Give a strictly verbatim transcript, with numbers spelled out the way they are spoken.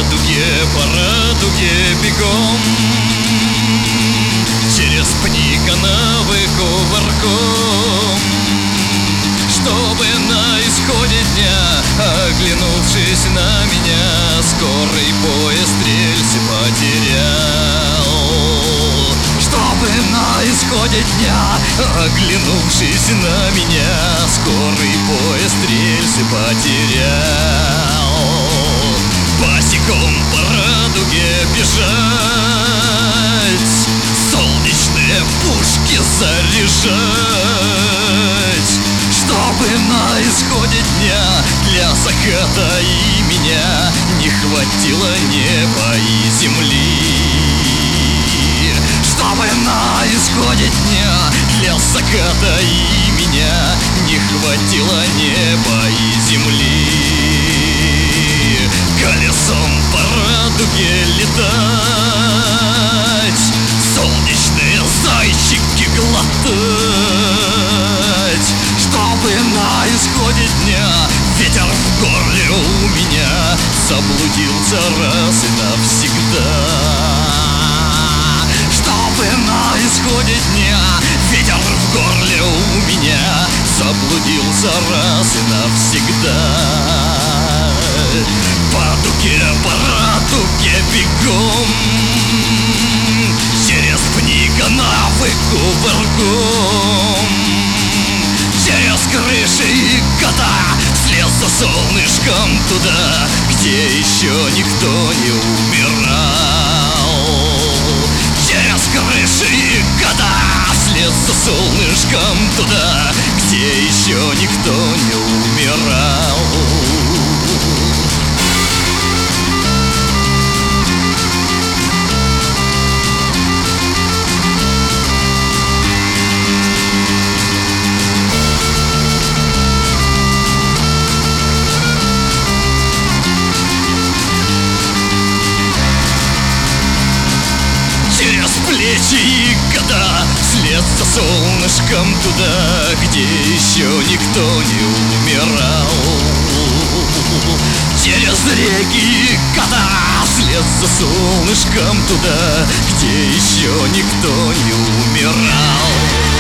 радуге, по радуге бегом, через пни, канавы кувырком, чтобы на исходе дня, оглянувшись на меня, скорый поезд рельсы потерял. Чтобы на исходе дня, оглянувшись на меня, скорый поезд рельсы потерял. Босиком по радуге бежать, солнечные пушки заряжать, чтобы на исходе дня для заката и меня не хватило неба и земли. Чтобы на исходе дня для заката и меня не хватило неба и земли. Колесом по радуге летать, солнечные зайчики глотать, чтобы на исходе дня ветер в горле у меня заблудился раз и навсегда. Чтобы на исходе дня ветер в горле у меня заблудился раз и навсегда. По дуге, по радуге бегом, через пни, канавы кувырком, через крыши и года, вслед за солнышком туда, где еще никто не умирал. Через крыши и года, вслед за солнышком туда, где еще никто не умирал. Через плечи и года, вслед за солнышком туда, где еще никто не умирал. Через реки и года, вслед за солнышком туда, где еще никто не умирал.